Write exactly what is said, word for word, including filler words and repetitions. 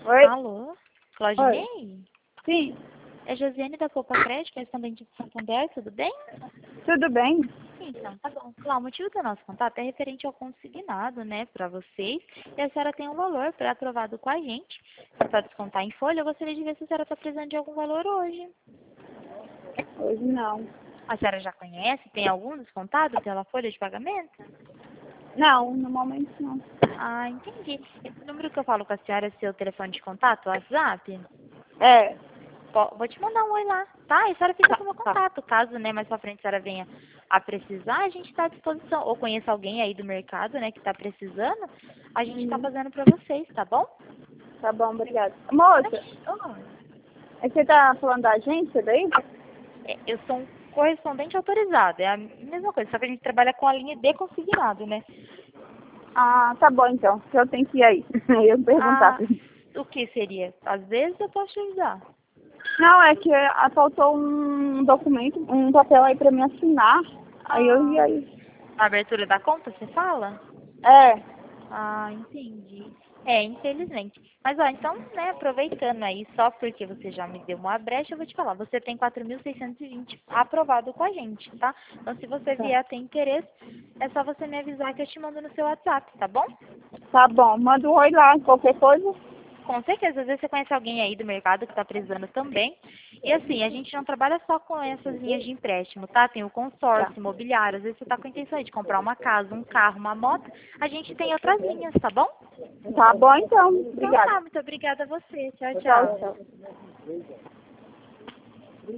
Oi? Alô? Claudinei? Sim, É Josiane da Copa Crédito, correspondente de Santander, tudo bem? tudo bem? Então, tá bom. Lá, o motivo do nosso contato é referente ao consignado, né, para vocês. E a senhora tem um valor pré-aprovado com a gente, para descontar em folha. Eu gostaria de ver se a senhora está precisando de algum valor hoje. Hoje não. A senhora já conhece? Tem algum descontado pela folha de pagamento? Não, no momento não. Ah, entendi. Esse número que eu falo com a senhora é seu telefone de contato, WhatsApp? É, Po- Vou te mandar um oi lá, tá? E a senhora fica tá, com o meu tá. contato. Caso, né, mais pra frente a senhora venha a precisar, a gente está à disposição. Ou conheça alguém aí do mercado, né, que está precisando, a gente está Uhum. fazendo para vocês, tá bom? Tá bom, obrigada. Moça, Oh, é que você tá falando da agência daí? é, eu sou um correspondente autorizado, é a mesma coisa, só que a gente trabalha com a linha de consignado, né? Ah, tá bom então, que eu tenho que ir aí. Eu ia perguntar. Ah, o que seria? Às vezes eu posso te ajudar. Não, é que ah, faltou um documento, um papel aí pra me assinar. Aí eu Ah, ia aí. a abertura da conta, você fala? É, Ah, entendi. É, infelizmente. Mas, ó, então, né, aproveitando aí, só porque você já me deu uma brecha, eu vou te falar, você tem quatro mil seiscentos e vinte aprovado com a gente, tá? Então, se você tá. vier a ter interesse, é só você me avisar que eu te mando no seu WhatsApp, tá bom? Tá bom, manda um oi lá, qualquer coisa. Com certeza, às vezes você conhece alguém aí do mercado que está precisando também. E assim, a gente não trabalha só com essas linhas de empréstimo, tá? Tem o Tá. consórcio imobiliário, às vezes você está com a intenção aí de comprar uma casa, um carro, uma moto, a gente tem outras linhas, tá bom? Tá bom então, Então obrigada. tá, muito obrigada a você. Tchau, Tchau, tchau. tchau.